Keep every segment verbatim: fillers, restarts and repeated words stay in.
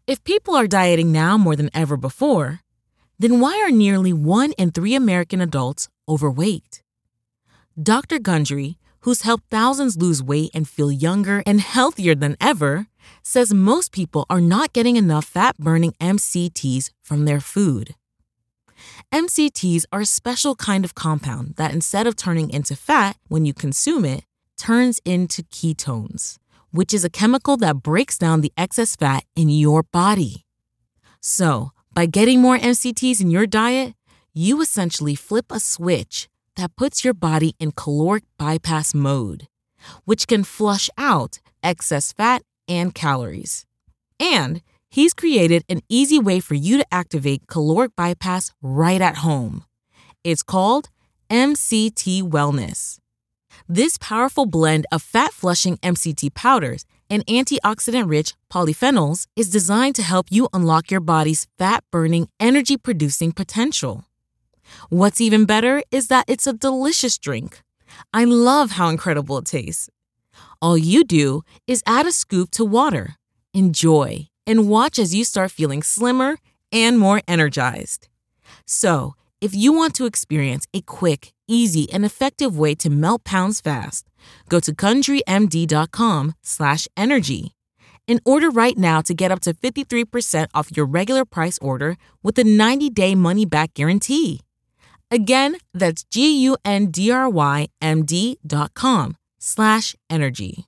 If people are dieting now more than ever before, then why are nearly one in three American adults overweight? Doctor Gundry, who's helped thousands lose weight and feel younger and healthier than ever, says most people are not getting enough fat-burning M C Ts from their food. M C Ts are a special kind of compound that, instead of turning into fat when you consume it, turns into ketones, which is a chemical that breaks down the excess fat in your body. So, by getting more M C Ts in your diet, you essentially flip a switch that puts your body in caloric bypass mode, which can flush out excess fat and calories. And he's created an easy way for you to activate caloric bypass right at home. It's called M C T Wellness. This powerful blend of fat-flushing M C T powders and antioxidant-rich polyphenols is designed to help you unlock your body's fat-burning, energy-producing potential. What's even better is that it's a delicious drink. I love how incredible it tastes. All you do is add a scoop to water, enjoy, and watch as you start feeling slimmer and more energized. So, if you want to experience a quick, easy, and effective way to melt pounds fast, go to GundryMD.com slash energy and order right now to get up to fifty-three percent off your regular price order with a ninety-day money-back guarantee. Again, that's G-U-N-D-R-Y-M-D dot com slash energy.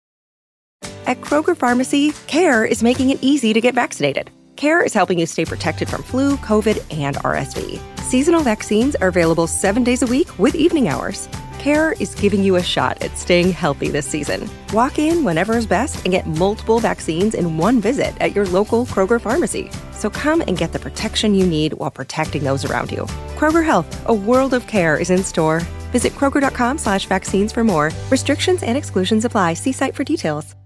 At Kroger Pharmacy, CARE is making it easy to get vaccinated. CARE is helping you stay protected from flu, COVID, and R S V. Seasonal vaccines are available seven days a week with evening hours. CARE is giving you a shot at staying healthy this season. Walk in whenever is best and get multiple vaccines in one visit at your local Kroger Pharmacy. So come and get the protection you need while protecting those around you. Kroger Health, a world of care, is in store. Visit Kroger.com slash vaccines for more. Restrictions and exclusions apply. See site for details.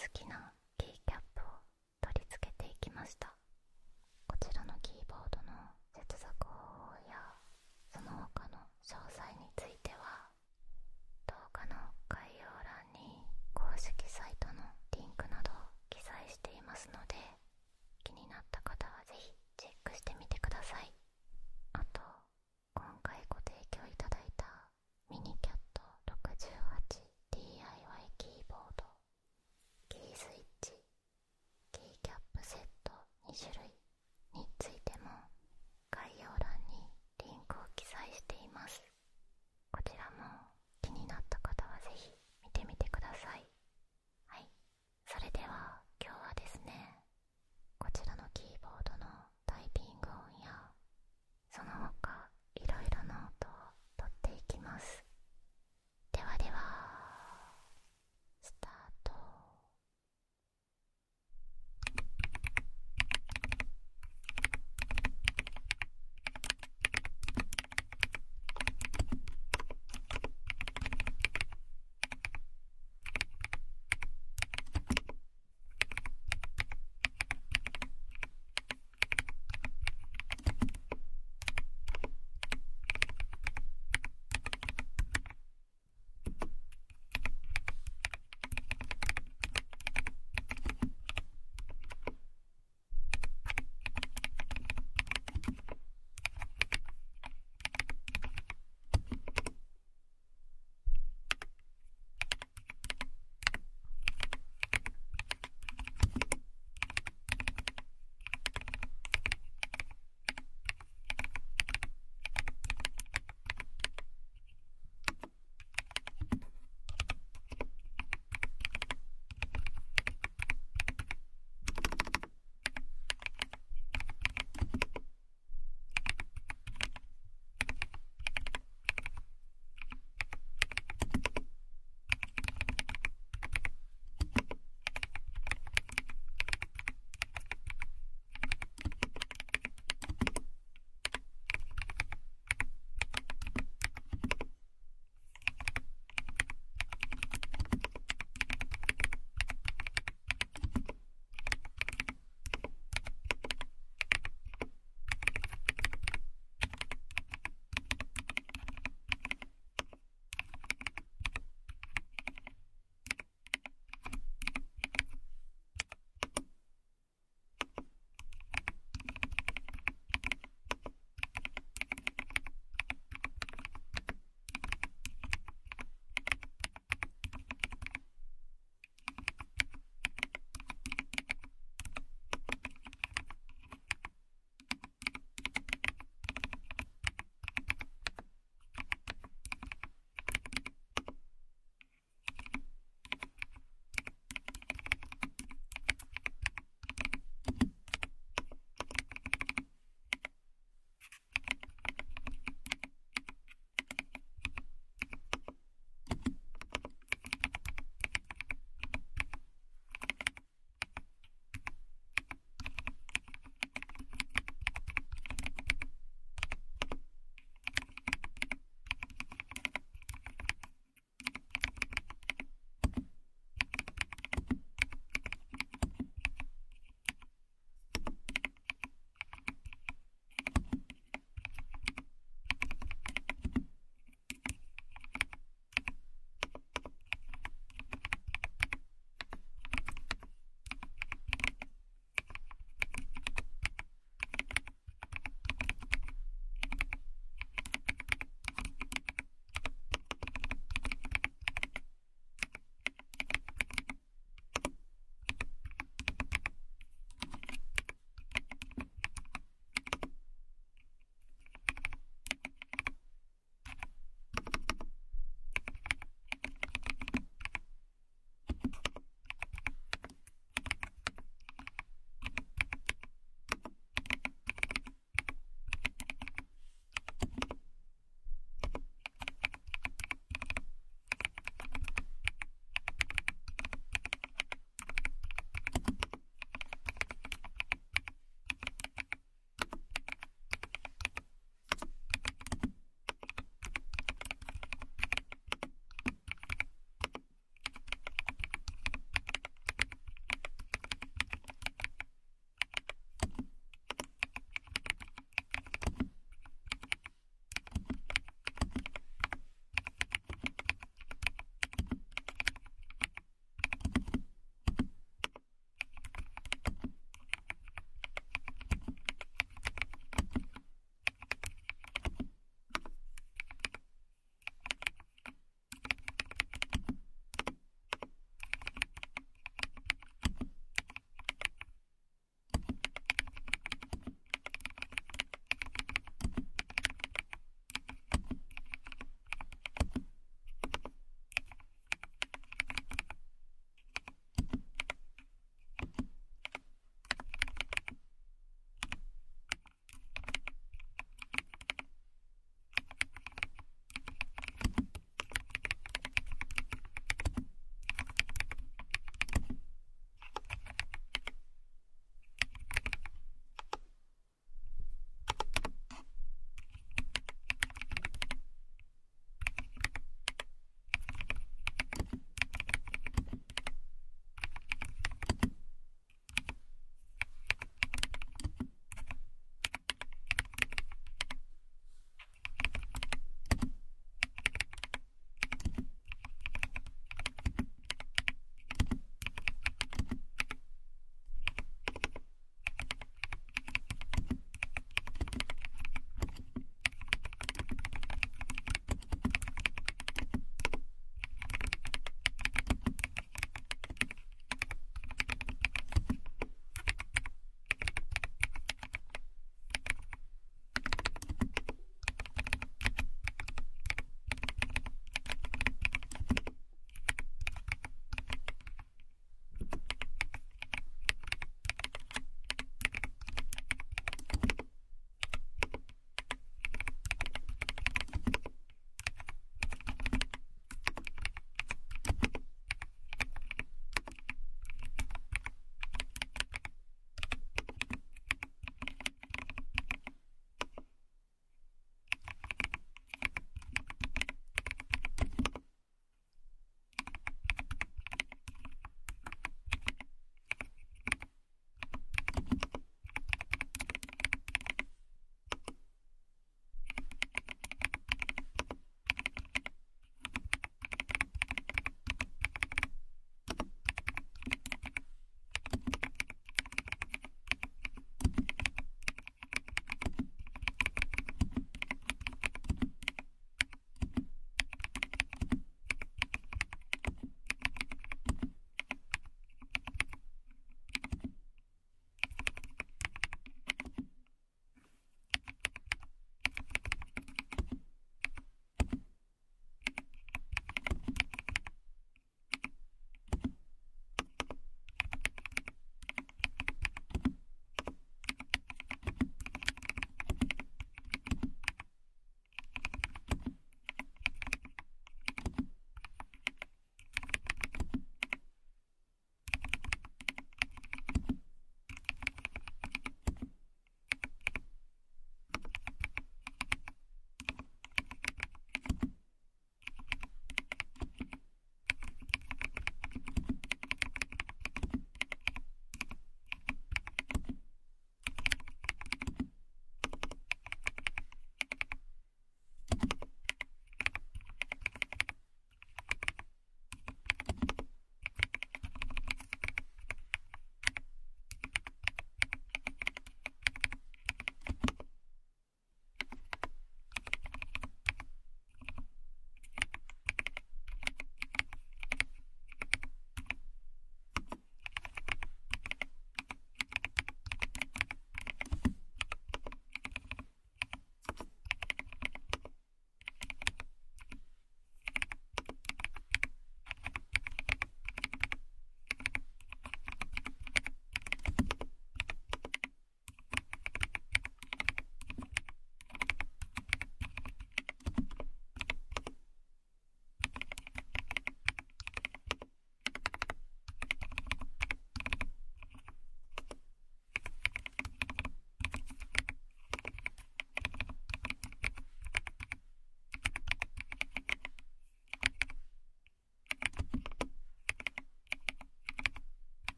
きなキーキャップを取り付けていきました。こちらのキーボードの接続方法やその他の詳細については動画の概要欄に公式サイトのリンクなどを記載していますので、気になった方はぜひチェックしてみてください。あと、今回ご提供いただいたミニキャット ろくじゅうはちディーアイワイ キーボード、キースイッ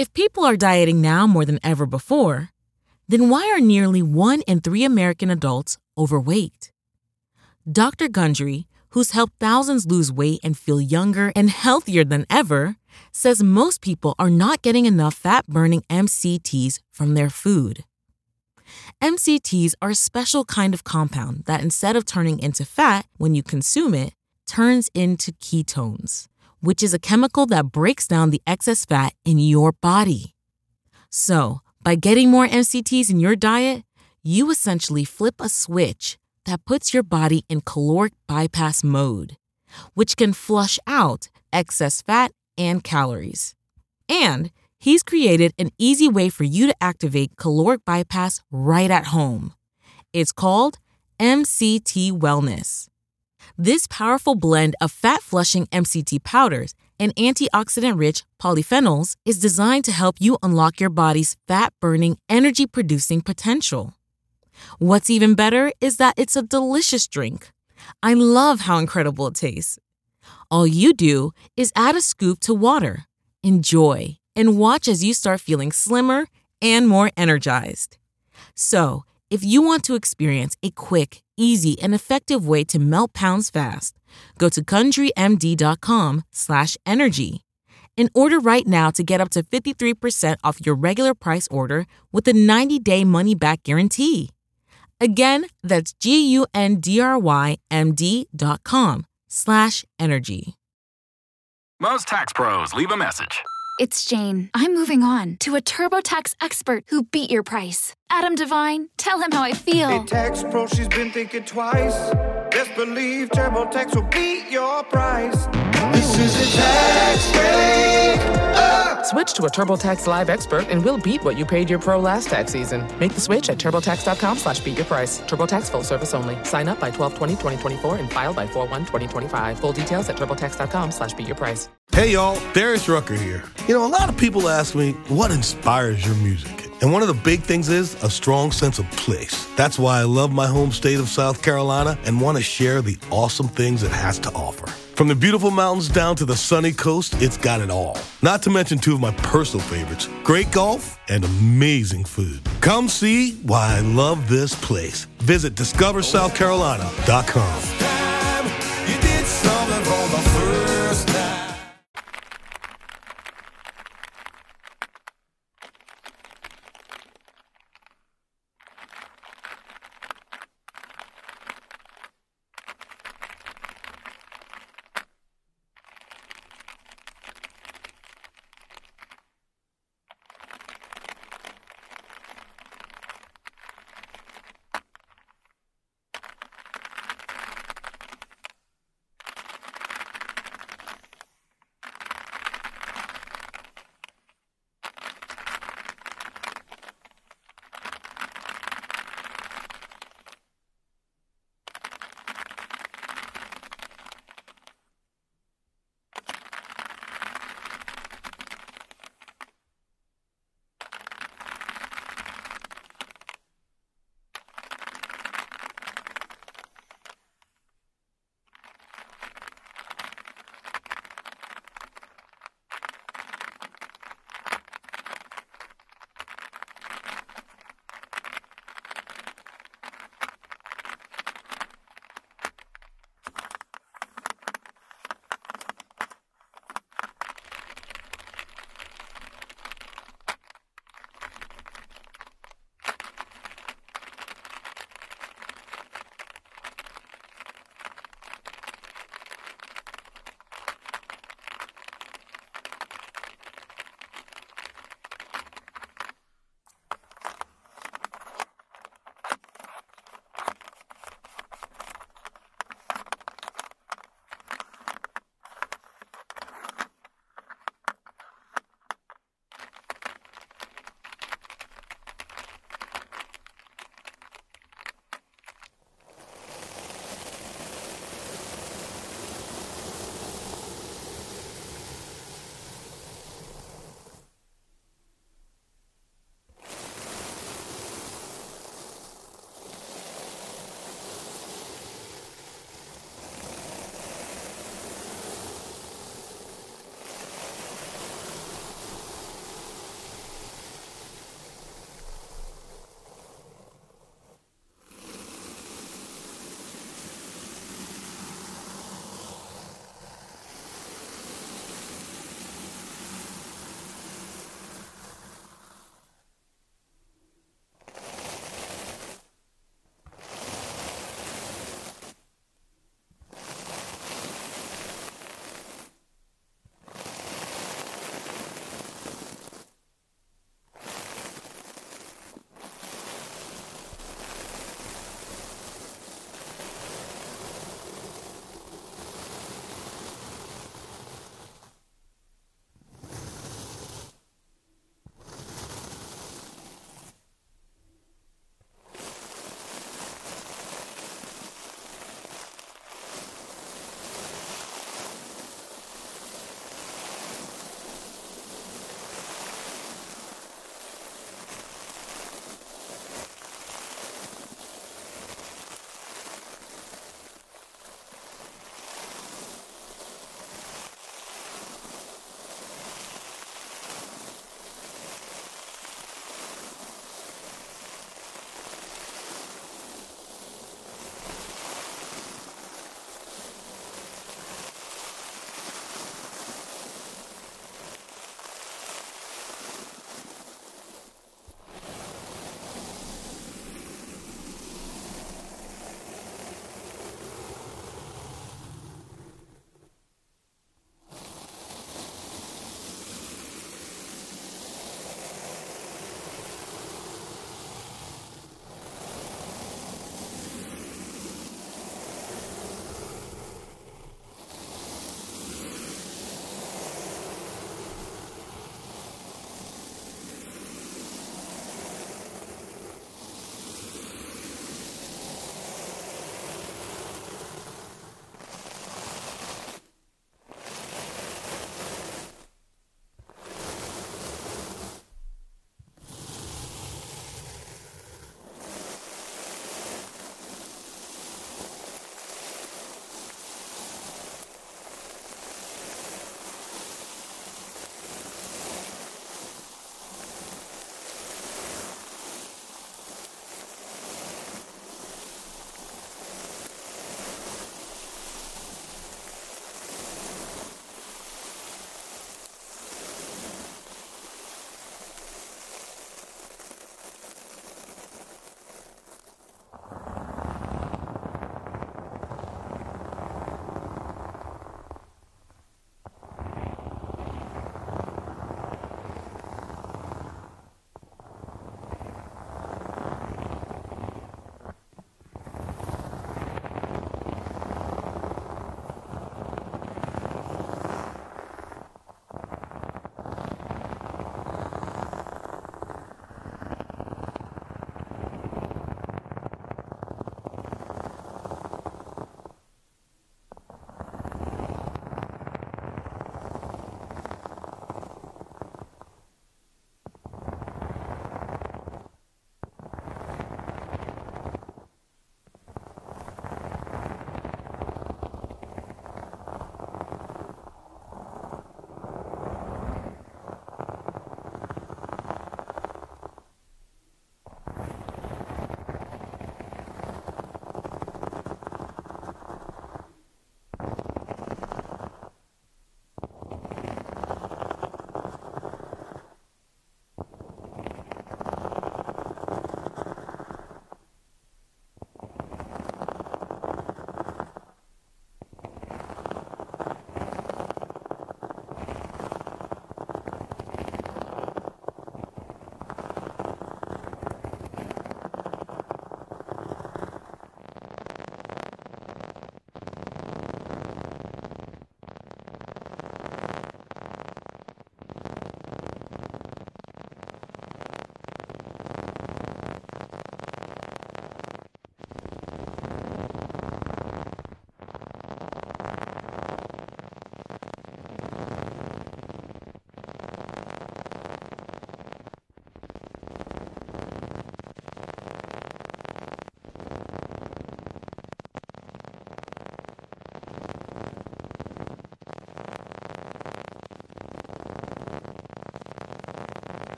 If people are dieting now more than ever before, then why are nearly one in three American adults overweight? Doctor Gundry, who's helped thousands lose weight and feel younger and healthier than ever, says most people are not getting enough fat-burning M C Ts from their food. M C Ts are a special kind of compound that, instead of turning into fat when you consume it, turns into ketones, which is a chemical that breaks down the excess fat in your body. So, by getting more M C Ts in your diet, you essentially flip a switch that puts your body in caloric bypass mode, which can flush out excess fat and calories. And he's created an easy way for you to activate caloric bypass right at home. It's called M C T Wellness. This powerful blend of fat-flushing M C T powders and antioxidant-rich polyphenols is designed to help you unlock your body's fat-burning, energy-producing potential. What's even better is that it's a delicious drink. I love how incredible it tastes. All you do is add a scoop to water, enjoy, and watch as you start feeling slimmer and more energized. So, if you want to experience a quick, easy, and effective way to melt pounds fast, go to GundryMD.com slash energy and order right now to get up to fifty-three percent off your regular price order with a ninety-day money-back guarantee. Again, that's G-U-N-D-R-Y-M-D.com slash energy. Most tax pros leave a message. It's Jane. I'm moving on to a TurboTax expert who beat your price. Adam Devine, tell him how I feel. Hey, tax pro, she's been thinking twice. Best believe TurboTax will beat your price. This is a tax day. Uh. Switch to a TurboTax Live expert and we'll beat what you paid your pro last tax season. Make the switch at TurboTax.com slash beat your price. TurboTax full service only. Sign up by twelve twenty twenty twenty-four and file by four one twenty twenty-five. Full details at TurboTax.com slash beat your price. Hey y'all, Darius Rucker here. You know, a lot of people ask me, what inspires your music? And one of the big things is a strong sense of place. That's why I love my home state of South Carolina and want to share the awesome things it has to offer. From the beautiful mountains down to the sunny coast, it's got it all. Not to mention two of my personal favorites, great golf and amazing food. Come see why I love this place. Visit discover south carolina dot com. You did something for the first time.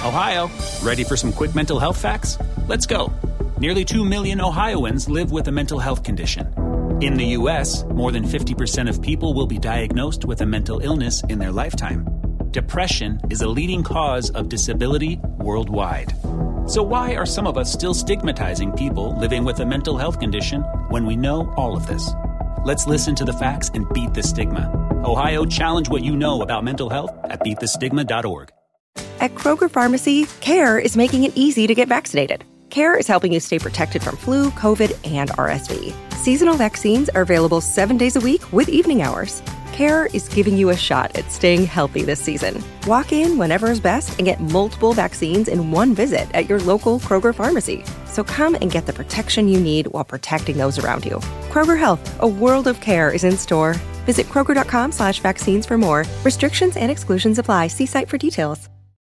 Ohio, ready for some quick mental health facts? Let's go. Nearly two million Ohioans live with a mental health condition. In the U S, more than fifty percent of people will be diagnosed with a mental illness in their lifetime. Depression is a leading cause of disability worldwide. So why are some of us still stigmatizing people living with a mental health condition when we know all of this? Let's listen to the facts and beat the stigma. Ohio, challenge what you know about mental health at beat the stigma dot org. At Kroger Pharmacy, CARE is making it easy to get vaccinated. CARE is helping you stay protected from flu, COVID, and R S V. Seasonal vaccines are available seven days a week with evening hours. CARE is giving you a shot at staying healthy this season. Walk in whenever is best and get multiple vaccines in one visit at your local Kroger pharmacy. So come and get the protection you need while protecting those around you. Kroger Health, a world of care, is in store. Visit Kroger.com slash vaccines for more. Restrictions and exclusions apply. See site for details.